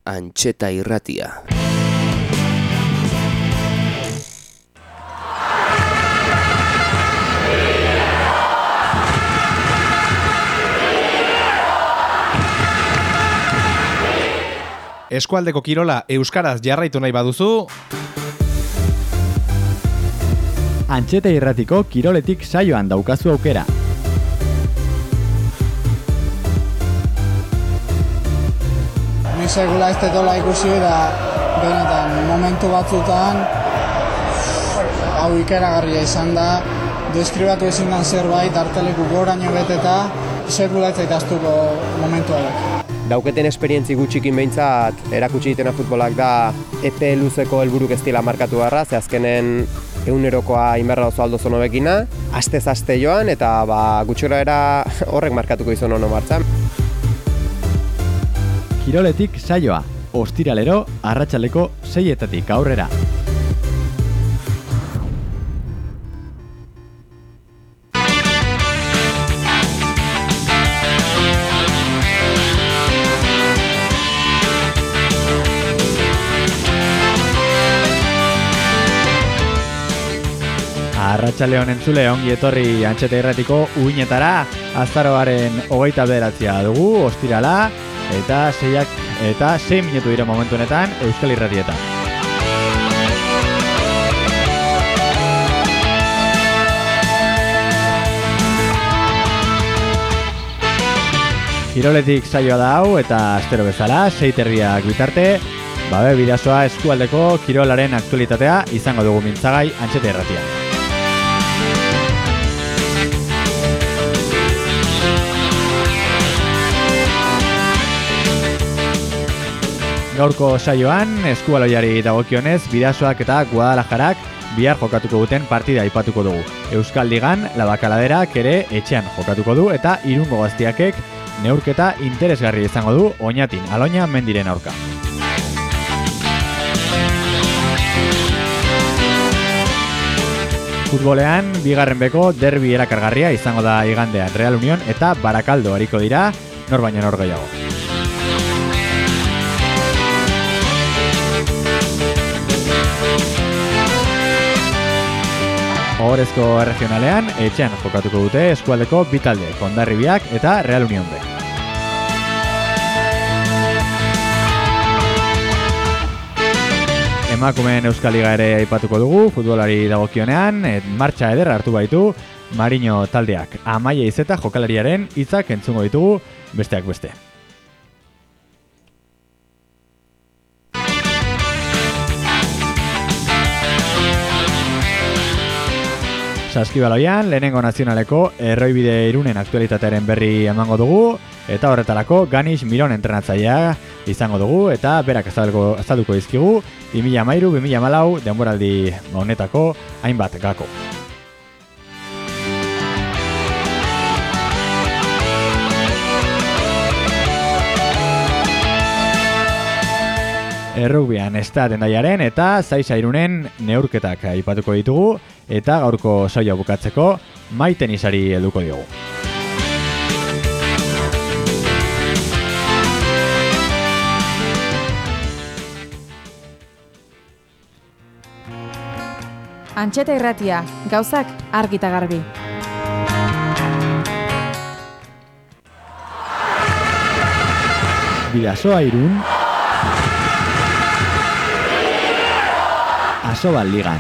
Antxeta Irratia. Eskualdeko kirola euskaraz jarraitu nahi baduzu, Antxeta Irratiko kiroletik saioan daukazu aukera. Ni segula ez detola ikusi da benetan momentu batzutan hau ikeragarria izan da, deskribatu ezin dan zerbait arteleku goraino beteta segula ez zaitaztuko momentu hauek. Dauketen esperientzi gutxikin behintzat erakutsi ditena futbolak da epe luzeko helburuk ez dela markatu beharra, ze azkenen egunerokoa inberra oso aldo zono bekina, astez aste joan eta gutxora era horrek markatuko izan ono martzan. Kiroletik saioa, ostiralero, arratsaldeko 6:00 aurrera. Arratsalde honen entzule, ongi etorri Antxeta Irratiko uinetara, azaroaren 29 dugu, ostirala, eta 6 minutu dira momentu honetan Euskal Irratietan. Kiroletik saioa da hau, eta astero bezala, 6:30 bitarte, Bidasoa eskualdeko kirolaren aktualitatea izango dugu mintzagai Antxeta Irratian. Gaurko saioan, eskualoiari dagokionez, Bidasoak eta Guadalajarak bihar jokatuko duten partida aipatuko dugu. Euskal Ligan, Labakaladerak ere etxean jokatuko du eta Irungo Gaztiakek neurketa interesgarri izango du Oñatin, Aloña mendiren aurka. Futbolean, bigarren beko derbi erakargarria izango da igandean Real Unión eta Barakaldo ariko dira, nor baino nor gehiago. Ohorezko erregionalean, etxean jokatuko dute eskualdeko bi talde, Hondarribiak eta Real Unión B. Emakumeen Euskal Liga ere aipatuko dugu, futbolari dagokionean, martxa eder hartu baitu, Mariño taldeak. Amaia Izeta jokalariaren hitzak entzungo ditugu, besteak beste. Saskibaloian, lehenengo nazionaleko Erroibide Irunen aktualitatearen berri emango dugu, eta horretarako Ganis Miron entrenatzailea izango dugu, eta berak azalduko dizkigu 2013-2014 denboraldi honetako hainbat gako. Errugbian Estat Hendaiaren eta Zaiza Irunen neurketak aipatuko ditugu, eta gaurko saioa bukatzeko Maite Nisari helduko diogu. Antxeta Irratia, gauzak argi eta garbi. Bidasoa Irun, Asobal Ligan.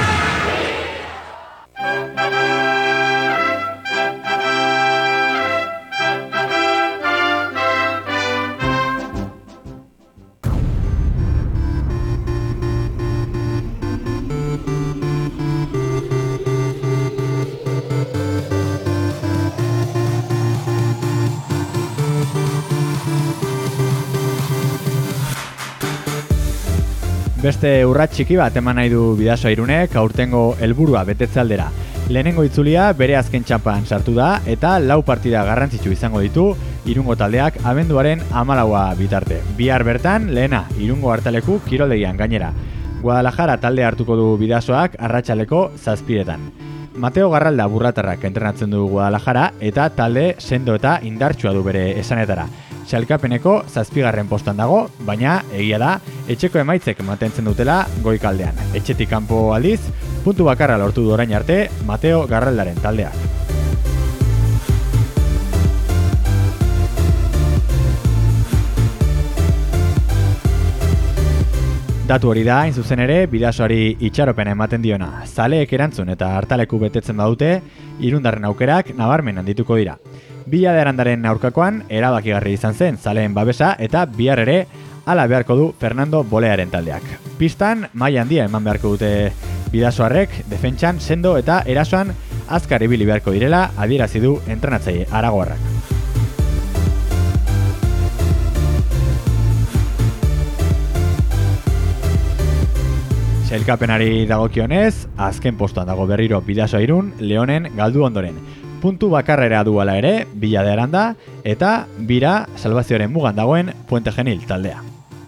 Beste urrats txiki bat eman nahi du Bidasoa Irunek aurtengo helburua betetze aldera. Lehenengo itzulia bere azken txanpan sartu da eta 4 partida garrantzitsu izango ditu Irungo taldeak abenduaren 14 bitarte. Bihar bertan lehena Irungo Artaleku kiroldegian gainera. Guadalajara talde hartuko du Bidasoak arratsaldeko 7:00. Mateo Garralda burratarrak entrenatzen du Guadalajara eta talde sendo eta indartsua du bere esanetara. Sailkapeneko 7. postan dago, baina egia da etxeko emaitzek mantentzen dutela goikaldean. Etxetik kanpo aldiz, puntu bakarra lortu du orain arte Mateo Garraldaren taldeak. Datu hori da, hain zuzen ere, Bidasoari itxaropena ematen diona. Zaleek erantzun eta hartaleku betetzen badute, Irundarren aukerak nabarmen handituko dira. Bila de Arandaren aurkakoan, erabakigarri izan zen zaleen babesa eta bihar ere hala beharko du Fernando Bolearen taldeak. Pistan, maila handia eman beharko dute Bidasoarrek, defentsan, sendo eta erasoan azkar ibili beharko direla adierazi du entrenatzaile aragoarrak. Sailkapenari dagokionez, azken postuan dago berriro Bidasoa Irun, Leonen galdu ondoren. Puntu bakarrera duela ere, Bila de Aranda, eta bira salvazioaren mugan dagoen Puente Genil taldea.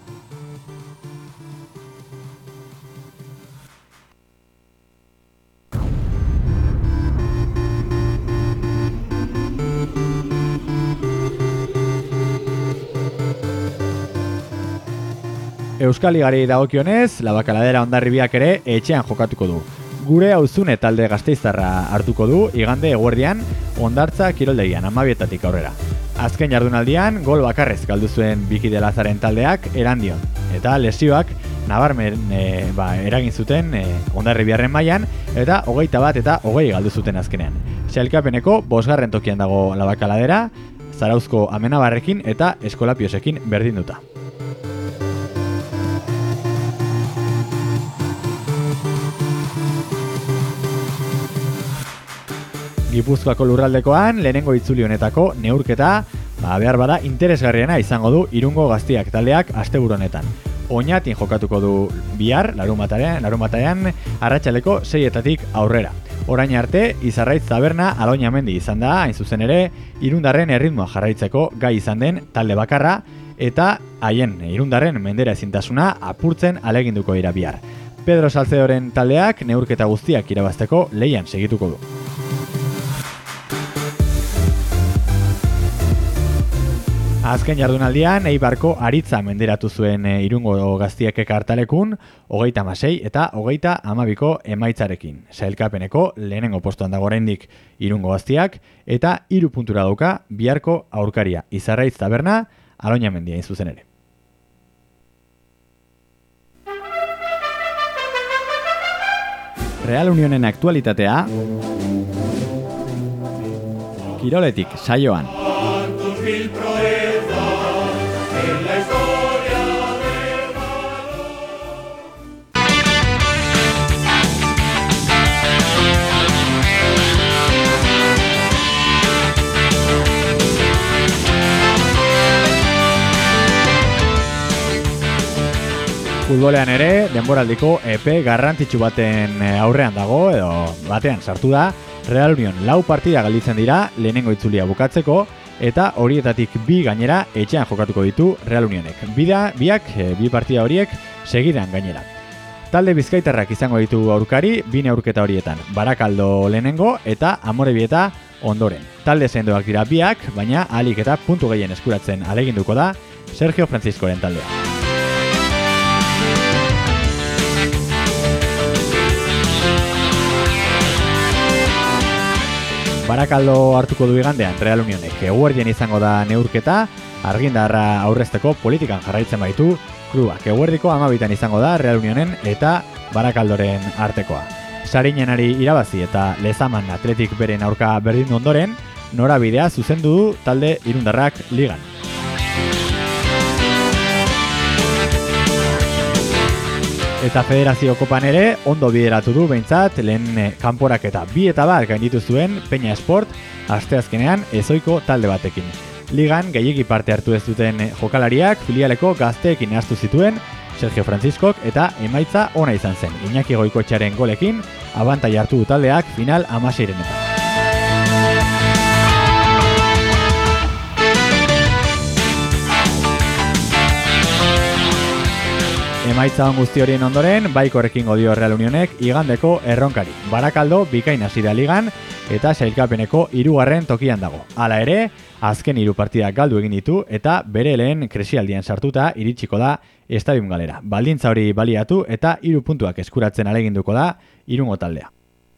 Euskal Ligari dagokionez, Labakaladera Hondarribiak ere etxean jokatuko du. Gure Auzune talde gasteiztarra hartuko du igande eguerdian Hondartza kiroldegian 12etatik aurrera. Azken jardunaldian gol bakarrez galdu zuen Biki de Lazaren taldeak erandion eta lesioak nabarmen eragin zuten Hondarribiarren mailan eta 21 eta 20 galdu zuten azkenean. Sailkapeneko 5. tokian dago Labakaladera, Zarauzko Amenabarrekin eta Eskolapiosekin berdinduta. Gipuzkoako lurraldekoan lehenengo itzuli honetako neurketa behar bada interesgarriena izango du Irungo Gaztiak taldeak asteburu honetan. Oñatin jokatuko du bihar, larunbatean arratsaleko 6etatik aurrera. Orain arte, Izarraitz Taberna Aloñamendi izan da, hain zuzen ere, Irundarren erritmoa jarraitzeko gai izan den talde bakarra eta haien Irundarren mendera ezintasuna apurtzen aleginduko dira bihar. Pedro Salcedoren taldeak neurketa guztiak irabazteko lehian segituko du. Azken jardunaldian, Eibarko Aritza menderatu zuen Irungo Gaztiekek hartalekun, 36 eta 32ko emaitzarekin. Sailkapeneko lehenengo postuan dago oraindik Irungo Gaztiak eta 3 puntura dauka biharko aurkaria Izarraitz Taberna Aloñamendi hain zuzen ere. Real Unionen aktualitatea Kiroletik saioan. Futbolean ere, denboraldiko epe garrantzitsu baten aurrean dago, edo batean sartu da, Real Union 4 partida galditzen dira lehenengo itzulia bukatzeko, eta horietatik 2 gainera etxean jokatuko ditu Real Unionek. Bi partida horiek segidan gainera. Talde bizkaitarrak izango ditu aurkari 2 neurketa horietan, Barakaldo lehenengo eta Amorebieta ondoren. Talde sendoak dira biak, baina ahalik eta puntu gehien eskuratzen aleginduko da Sergio Franciscoren taldea. Barakaldo hartuko du igandean Real Unionek. Eguerdien izango da neurketa, argindarra aurrezteko politikan jarraitzen baitu klubak. Eguerdiko 12 izango da Real Unionen eta Barakaldoren artekoa. Sarinenari irabazi eta Lezaman Atletik beren aurka berdindu ondoren, norabidea zuzendu du talde irundarrak ligan. Eta Federazio Kopan ere ondo bideratu du behintzat lehen kanporak eta 2 eta bat gainditu zuen Peña Sport asteazkenean ezoiko talde batekin. Ligan gehiegi parte hartu ez duten jokalariak filialeko gazteekin ahaztu zituen Sergio Franciscok eta emaitza ona izan zen. Iñaki Goikoetxearen golekin abantaila hartu du taldeak final 16-enetan. Emaitza on guzti horien ondoren, Baikorrekin dio Real Unionek igandeko erronkari. Barakaldo bikain hasi da ligan eta sailkapeneko 3. tokian dago. Hala ere, azken 3 partidak galdu egin ditu eta bere lehen kresialdian sartuta iritsiko da Estadium Galera. Baldintza hori baliatu eta 3 puntuak eskuratzen ahaleginduko da Irungo taldea.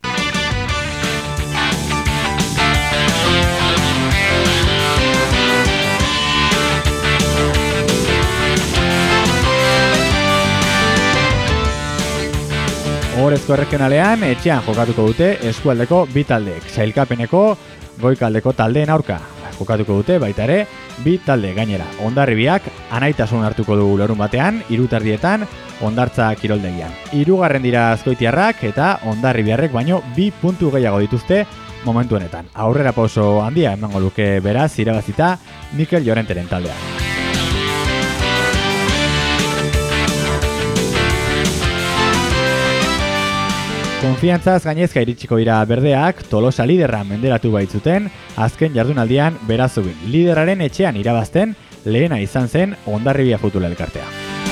Ohorezko erregionalean etxean jokatuko dute eskualdeko 2 taldeek. Sailkapeneko goikaldeko taldeen aurka jokatuko dute baita ere 2 talde gainera. Hondarribiak anaitasun hartuko du larunbatean 3:30 Hondartza kiroldegian. 3. dira azkoitiarrak eta Hondarribiarrek baino 2 puntu gehiago dituzte momentu honetan. Aurrera pauso handia emango luke beraz irabazita Mikel Llorenteren taldea. Konfiantzaz gainezka iritsiko dira berdeak, Tolosa liderra menderatu baitzuten, azken jardunaldian berazubin. Liderraren etxean irabazten, lehena izan zen Hondarribia Futbol Elkartea.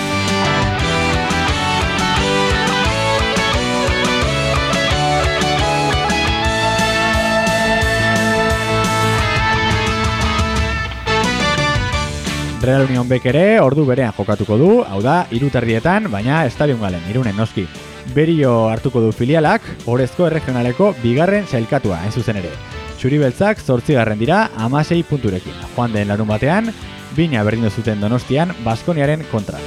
Real Union Bek ere ordu berean jokatuko du, hau da 3:30, baina Estadium Galen, Irunen noski. Berio hartuko du filialak, Ohorezko erregionaleko 2. sailkatua hain zuzen ere. Txuri-beltzak 8. dira 16 punturekin. Joan den larunbatean, 2 berdindu zuten Donostian Baskoniaren kontra.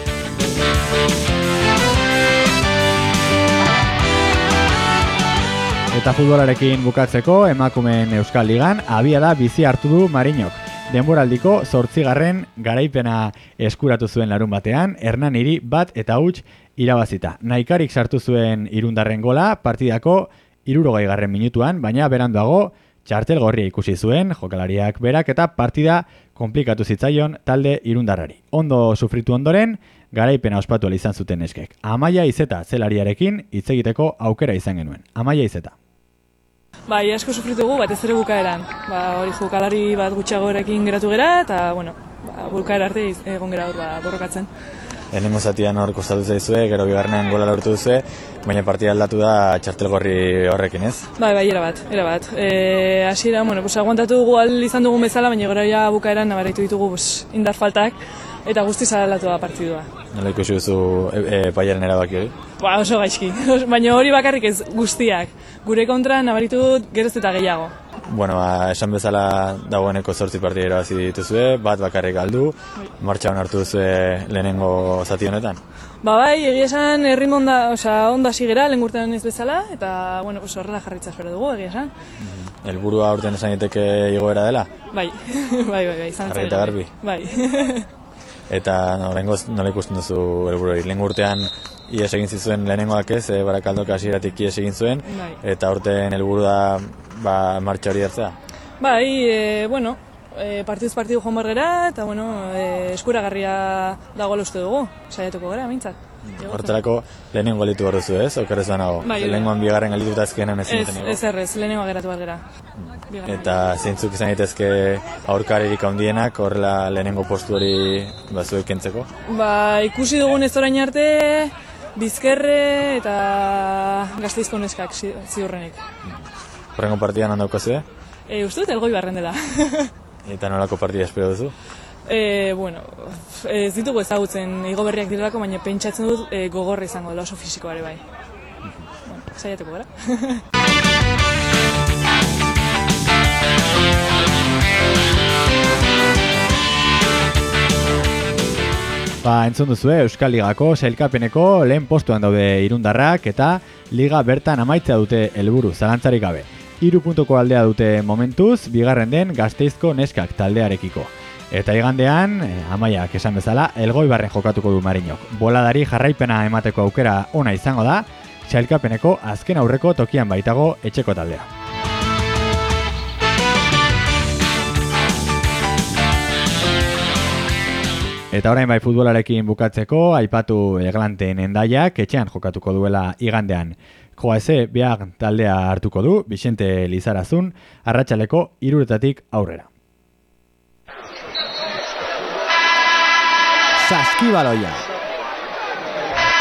Eta futbolarekin bukatzeko, emakumeen Euskal Ligan abiada bizi hartu du Marinok. Denboraldiko 8. garaipena eskuratu zuen larunbatean, Hernaniri 1-0 irabazita. Naikarik sartu zuen Irundarren gola partidako 60. minutuan, baina beranduago txartel gorria ikusi zuen jokalariak berak eta partida konplikatu zitzaion talde Irundarrari. Ondo sufritu ondoren, garaipena ospatu izan zuten neskek. Amaia Izeta zelariarekin hitz egiteko aukera izan genuen. Amaia Izeta. Bai, asko sufritugu, batez ere bukaeran. Hori jokalari bat gutxiagorekin geratu gera, eta, bukaera arte egon gera hor borrokatzen. Lehenengo zatian hor kostatu zaizue, gero bigarrenean gola lortu duzue, baina partida aldatu da txartel gorri horrekin, ez? Bai, erabat. Hasiera, aguantatu dugu izan dugun bezala, baina gero ja bukaeran nabaraitu ditugu indar faltak, eta guztiz aldatu da partidua. Nola ikusi duzu epaiaren erabaki hori? Oso gaizki, baina hori bakarrik ez guztiak. Gure kontra nabaritu dut geroz eta gehiago. Esan bezala dagoeneko 8 partida irabazi dituzue, bat bakarrik galdu, martxan hartu duzue lehenengo zati honetan? Bai, egia esan erritmo onda hasi gera, lehen urtean ez bezala, eta horrela jarritza espero dugu, egia esan. Helburua urtean esan daiteke igoera dela? Bai, izan zen. Arraita garbi? Bai. Eta nola ikusten duzu helburu hori? Lehen urtean ies egin zizuen lehenengoak ez, Barakaldok hasieratik ies egin zuen, eta urtean helburu da martxa hori hartzea? Bai, partiduz partidu joan bargera, eta eskuragarria dago uste dugu, saiatuko gara, mintzat. Hortarako lehenengo galitu behar duzu ez, okerrez banago? Lehenengoan bigarren galitu eta azkenan ezin zen ego? Ez, lehenengoa geratu bargera. Eta zeintzuk izan daitezke aurkaririk handienak horrela lehenengo postu hori zuek kentzeko? Ikusi dugun ez orain arte, Bizkerre eta Gasteizko neskak ziurrenik. Horrengo partidan handaukazue? Uste dut Elgoibarren dela. Eta nolako partida espero duzu? Ez ditugu ezagutzen igo berriak direlako, baina pentsatzen dut gogorra izango dela, oso fisikoare bai. Saiatuko gara. Entzun duzue Euskal Ligako sailkapeneko lehen postuan daude Irundarrak eta liga bertan amaitza dute helburu zalantzarik gabe. 3 puntuko aldea dute momentuz, bigarren den Gasteizko neskak taldearekiko. Eta igandean, Amaiak esan bezala, Elgoibarren jokatuko du Marinok. Boladari jarraipena emateko aukera ona izango da, sailkapeneko azken aurreko tokian baitago etxeko taldea. Eta orain bai futbolarekin bukatzeko, aipatu Eglanten Hendaiak etxean jokatuko duela igandean. Joaeze behar taldea hartuko du, Vicente Lizarazun, arratsaleko 3 aurrera. Saskibaloia.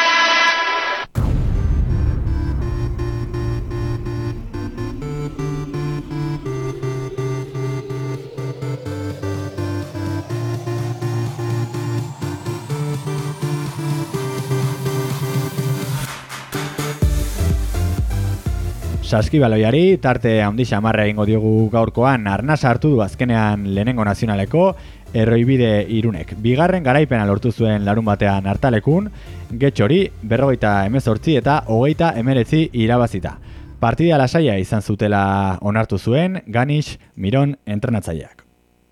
Saskibaloiari tarte handi xamarra egingo diogu gaurkoan. Arnasa hartu du azkenean lehenengo nazionaleko Erroibide Irunek. Bigarren garaipena lortu zuen larun batean hartalekun, Getxori 58 eta 29 irabazita. Partida lasaia izan zutela onartu zuen Ganix Miron entrenatzaileak.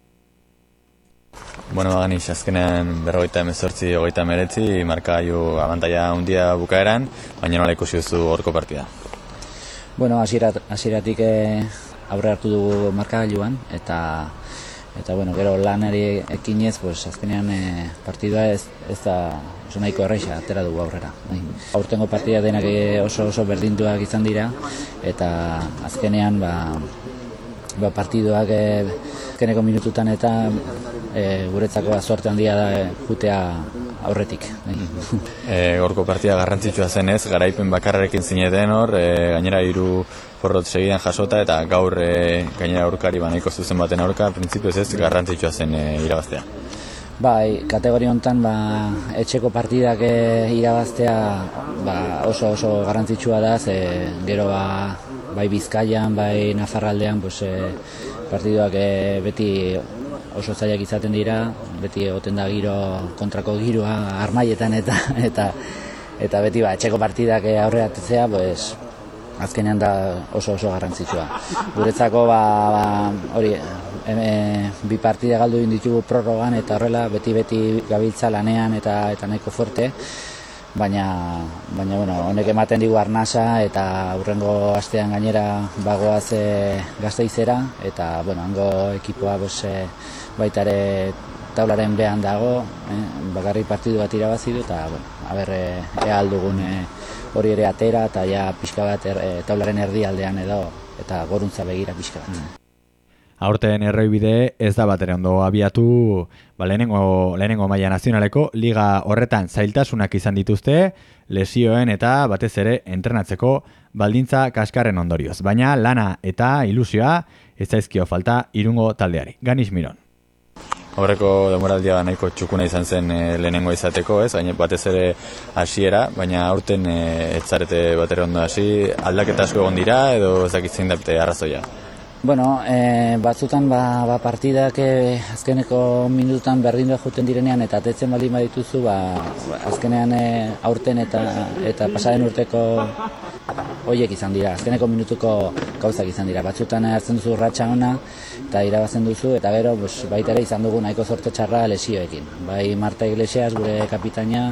Bueno, Ganix azkenean 58 29 markagailu abantaila handia bukaeran, baina nola ikusi duzu horko partida? Bueno, hasieratik aurre hartu dugu markagailuan eta bueno, gero lanari ekinez, pues azkenean partidua ez da oso nahiko erraixa atera dugu aurrera. Aurtengo partida denak oso berdinduak izan dira eta azkenean partiduak azkeneko minututan eta guretzako zorte handia da jutea aurretik. Gorko partida garrantzitsua zenez, garaipen bakarrarekin zineten hor, gainera 3 porrot segidan jasota eta gaur gainera aurkari nahiko zuzen baten aurka, printzipioz ez garrantzitsua zen irabaztea. Bai, kategoria honetan etxeko partidak irabaztea oso garrantzitsua da, gero bai Bizkaian, bai Nafarraldean partiduak beti oso zailak izaten dira, beti egoten da kontrako giroa armaietan eta beti etxeko partidak aurrera atetzea, azkenean da oso garrantzitsua. Guretzako hori bi partida galdu egin ditugu prorrogan eta horrela beti gabiltza lanean eta nahiko fuerte, baina bueno, honek ematen digu Arnasa eta hurrengo astean gainera bagoaz Gasteizera eta bueno, hango ekipoa baita ere taularen behan dago, bakarrik partidu bat irabazi du eta bueno, ea aldugun hori ere atera eta ja pixka bat taularen erdialdean edo eta goruntza begira pixka bat. Aurten Erroibide ez da batera ondo abiatu, lehenengo maila nazionaleko liga horretan zailtasunak izan dituzte, lesioen eta batez ere entrenatzeko baldintza kaskarren ondorioz. Baina lana eta ilusioa ez zaizkio falta Irungo taldeari. Ganix Miron. Aurreko denboraldia nahiko txukuna izan zen lehenengo izateko, ez? Baina batez ere hasiera, baina aurten ez zarete batera ondo hasi, aldaketa asko egon dira edo ez dakit zein da arrazoia? Bueno, batzutan partidak azkeneko minututan berdindu joten direnean eta atetzen baldin badituzu, azkenean aurten eta pasaren urteko horiek izan dira, azkeneko minutuko gauzak izan dira. Batzutan hartzen duzu ratxa ona eta irabazen duzu eta gero baita ere izan dugu nahiko zorte txarra lesioekin. Bai Marta Iglesias, gure kapitaina,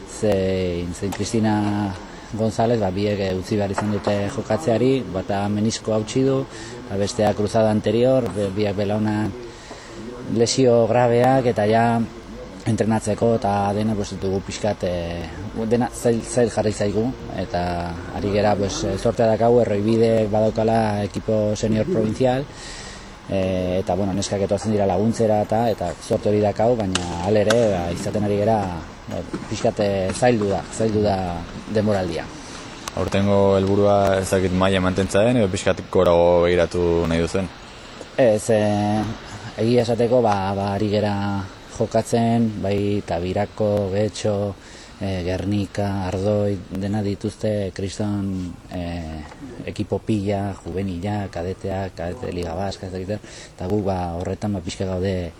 zein Cristina González, biek utzi behar izan dute jokatzeari, bata menisko hautsi du, bestea cruzada anterior, biak belauna lesio grabeak eta ja entrenatzeko eta dena dugu pixkat, dena zail jarri zaigu eta ari gera sortea dakau Erroibide badaukala ekipo senior provincial eta bueno, neskak etortzen dira laguntzera eta sorte hori dakau, baina alere izaten ari gera pixkat zaildu da denboraldia. Aurtengo helburua ez dakit maila mantentza den edo pixkat gorago begiratu nahi duzen? Ez, egia esateko ari gera jokatzen, bai Tabirako, Getxo, Gernika, Ardoi, dena dituzte kriston ekipo pila, juvenila, kadete Liga Baska, eta gu horretan pixka gaude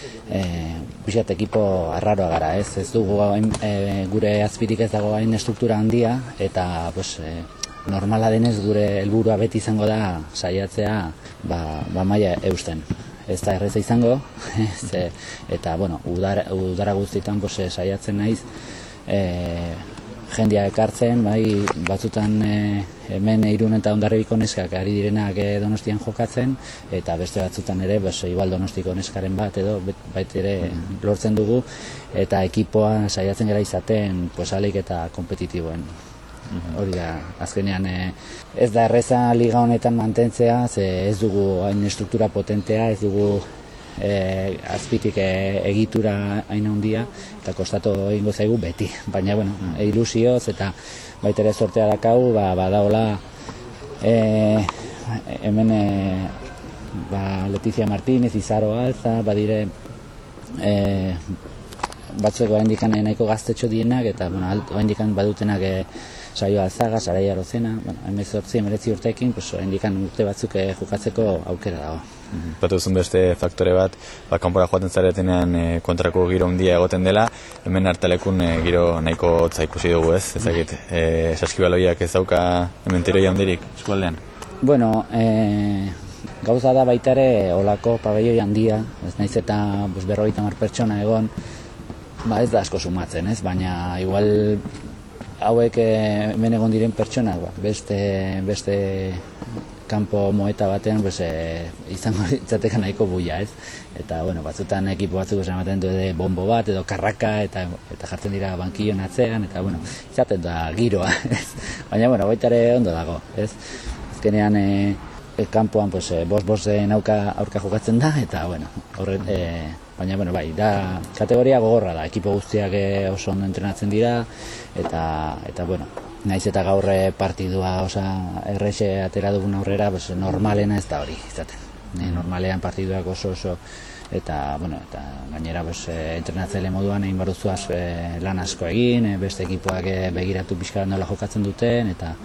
pixkat ekipo arraroa gara, ez dugu gure azpirik ez dago hain estruktura handia, eta normala denez gure helburua beti izango da saiatzea maila eusten. Ez da erreza izango, eta bueno, udara guztietan saiatzen naiz jendia ekartzen, batzutan hemen Irun eta Hondarribiko neskak ari direnak Donostian jokatzen, eta beste batzutan ere, igual Donostiko neskaren bat edo bait ere lortzen dugu, eta ekipoa saiatzen gara izaten alik eta kompetitiboen. Hori da, azkenean ez da erreza liga honetan mantentzea, ez dugu hain estruktura potentea, ez dugu azpitik egitura hain handia eta kostatu egingo zaigu beti, baina bueno, ilusioz eta baita ere sortea dakau, badaola hemen Letizia Martínez, Izaro Alza, badire batzuek oraindik nahiko gaztetxo dienak, eta bueno, oraindik badutenak Saio Alzaga, Saraia Arozena, bueno, 18-19 urteekin, oraindik urte batzuk jokatzeko aukera dago. Batuzun beste faktore bat, kanpora joaten zaretenean kontrako giro handia egoten dela, hemen Artalekun giro nahiko hotza ikusi dugu, ez? Ezakit, saskibaloiak ez dauka hemen tiroia handirik eskualdean? Bueno, gauza da baita ere olako pabelloi handia, ez naiz eta 50 pertsona egon, ez da asko sumatzen, ez? Baina igual hauek hemen egon diren pertsonak, beste kanpo moeta batean izango litzateke nahiko buia, ez? Eta, bueno, batzutan ekipo batzuk ematen du bombo bat edo karraka eta jartzen dira bankilloen atzean, eta, bueno, izaten da giroa, ez? Baina, bueno, baita ere ondo dago, ez? Azkenean, kanpoan, bost-bosten aurka jokatzen da, eta, bueno, baina, bueno, bai, da kategoria gogorra da, ekipo guztiak oso ondo entrenatzen dira, eta, bueno, naiz eta gaur partidua errexe atera dugun aurrera, normalena ez da hori izaten. Normalean partiduak oso, eta gainera entrenatzaile moduan egin baruzuaz lan asko egin, beste ekipoak begiratu pixka nola jokatzen duten, eta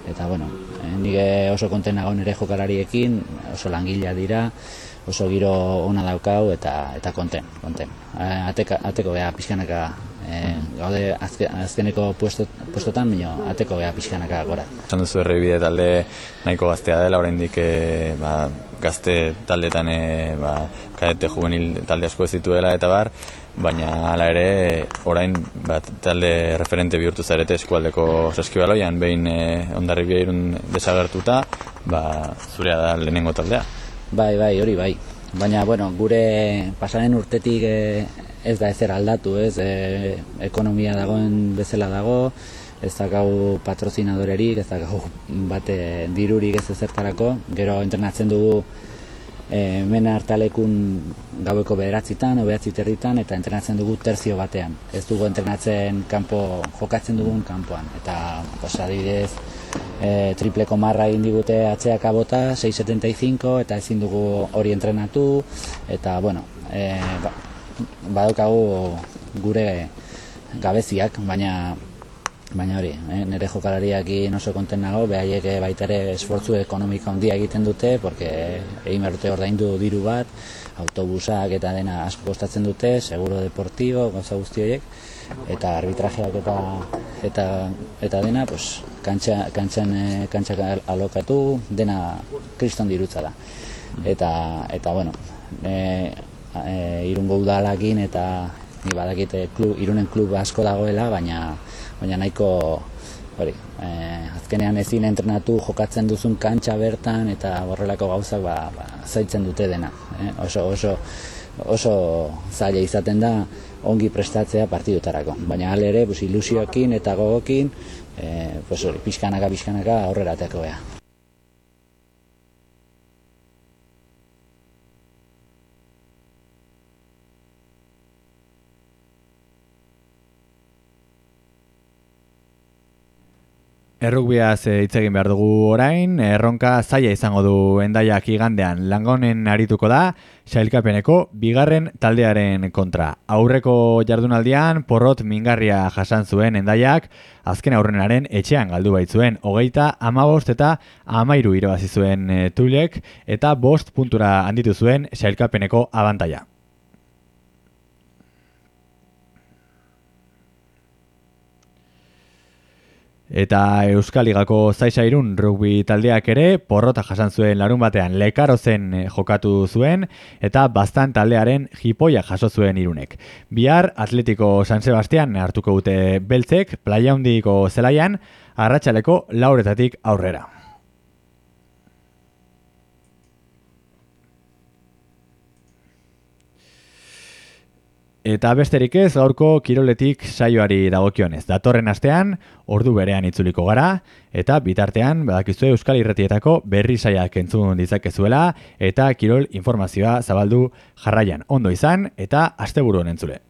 nik oso konten nago nire jokalariekin, oso langilea dira, oso giro ona daukau eta konten. Ateko beha pixkanaka, gaude azkeneko puestotan, ateko beha pixkanaka gora. Esan duzu Errebide talde nahiko gaztea dela, oraindik gazte taldetan kadete juvenil talde asko ez dituela eta bar, baina hala ere orain talde referente bihurtu zarete eskualdeko saskibaloian, behin Hondarribia Irun desagertuta, zurea da lehenengo taldea. Bai, hori bai. Baina, bueno, gure pasaren urtetik ez da ezer aldatu, ez? Ekonomia dagoen bezala dago, ez dakau patrozinadorerik, ez dakau bate dirurik ez ezertarako. Gero entrenatzen dugu Mena Artalekun gaueko 9:00 o 9:30 eta entrenatzen dugu terzio batean. Ez dugu entrenatzen jokatzen dugun kanpoan. Eta, adibidez, tripleko marra egin digute atzeaka bota, 6.75, eta ezin dugu hori entrenatu, eta, bueno, badaukagu gure gabeziak, baina hori, nire jokalariak oso konten nago, behaiek baita ere esfortzu ekonomiko handia egiten dute, porque egin behar ordaindu diru bat, autobusak eta dena asko kostatzen dute, seguro deportibo, gauza guzti horiek, eta arbitrajeak eta dena, kantxak alokatu, dena kriston dirutza da. Eta bueno, Irungo udalakin eta ni badakite Irunen klub asko dagoela, baina nahiko hori, azkenean ezin entrenatu jokatzen duzun kantxa bertan eta horrelako gauzak zaitzen dute dena. Oso zaila izaten da ongi prestatzea partidutarako, baina hala ere ilusioekin eta gogokin pixkanaka aurrera ateko beha. Errugbiaz hitz egin behar dugu orain, erronka zaila izango du Hendaiak igandean. Langonen arituko da, sailkapeneko bigarren taldearen kontra. Aurreko jardunaldian, porrot mingarria jasan zuen Hendaiak, azken aurrenaren etxean galdu baitzuen, 20-15 eta 13 irabazi zuen Tuilek, eta 5 puntura handitu zuen sailkapeneko abantaila. Eta Euskal Ligako Zaixa Irun rugby taldeak ere porrota jasan zuen larun batean Lekarozen jokatu zuen eta Baztan taldearen jipoia jaso zuen Irunek. Bihar Atletiko San Sebastian hartuko dute beltzek Playa Handiko zelaian arratsaleko 4:00 aurrera. Eta besterik ez, gaurko kiroletik saioari dagokionez. Datorren astean, ordu berean itzuliko gara, eta bitartean, badakizue Euskal Irratietako berri saiak entzun ditzakezuela, eta kirol informazioa zabaldu jarraian. Ondo izan, eta asteburu honen entzule.